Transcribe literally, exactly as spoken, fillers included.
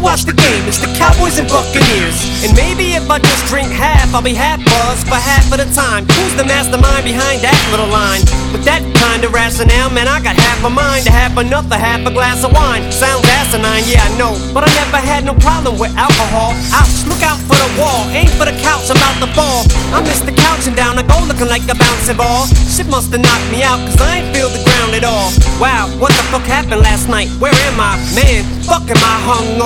watch the game, it's the Cowboys and Buccaneers. And maybe if I just drink half, I'll be half buzzed for half of the time. Who's the mastermind behind that little line? With that kind of rationale, man, I got half a mind to have another half a glass of wine. Sounds asinine, yeah I know, but I never had no problem with alcohol. Ouch, look out for the wall, aim for the couch, I'm about to fall. I missed the couch and down I go looking like a bouncing ball. Shit must've knocked me out, cause I ain't feel the ground at all. Wow, what the fuck happened last night? Where am I? Man, fuck am I hung